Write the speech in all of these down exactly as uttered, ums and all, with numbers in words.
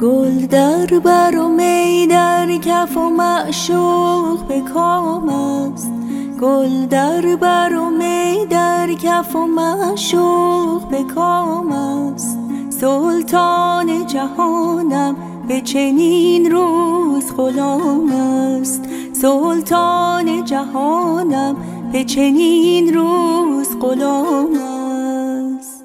گل در بر و می در کف و معشوق به کام است. گل در بر و می در کف و معشوق به کام است. سلطان جهانم به چنین روز غلام است. سلطان جهانم به چنین روز غلام است.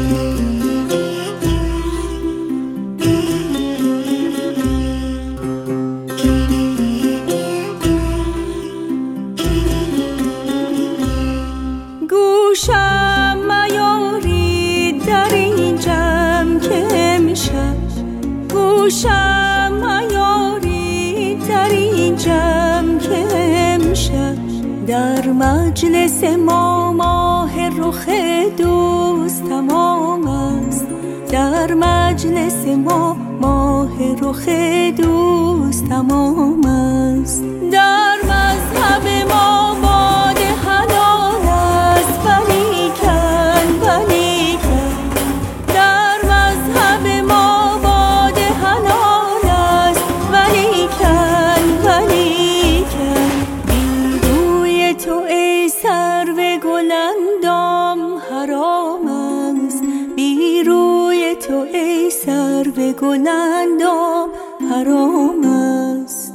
گوشم میارید در این جمع که امشب، گوشم میارید در این جمع که امشب، در مجلس ما ماه رخ دوست تمام است. در مجلس ما ماه رخ دوست تمام است. در مذهب ما باد حلال است ولیکن ولیکن، در مذهب ما باد حلال است ولیکن ولیکن، بی روی تو ای سرو گل اندام حرام است. بی روی تو ای سرو گل اندام حرام است.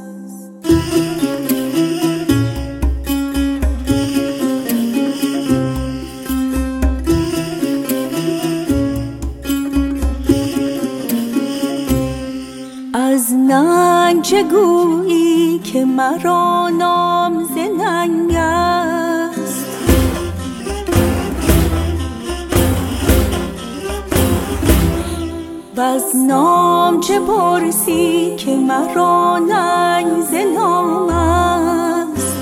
از ننگ چه گویی که مرا نام ز ننگ است؟ وز نام چه پرسی که مرا ننگ ز نام است؟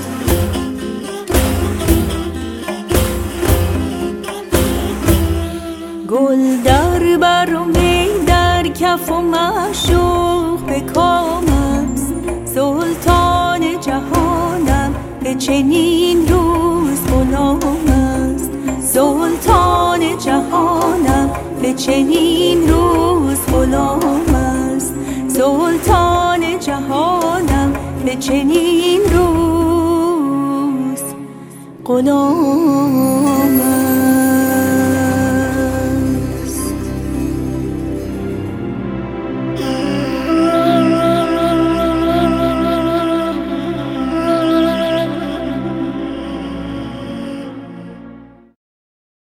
گل در بر و می در کف و معشوق به کام است. سلطان جهانم به چنین روز غلام است. سلطان جهانم به چنین روز غلام است. سلطان جهانم به چنین روز غلام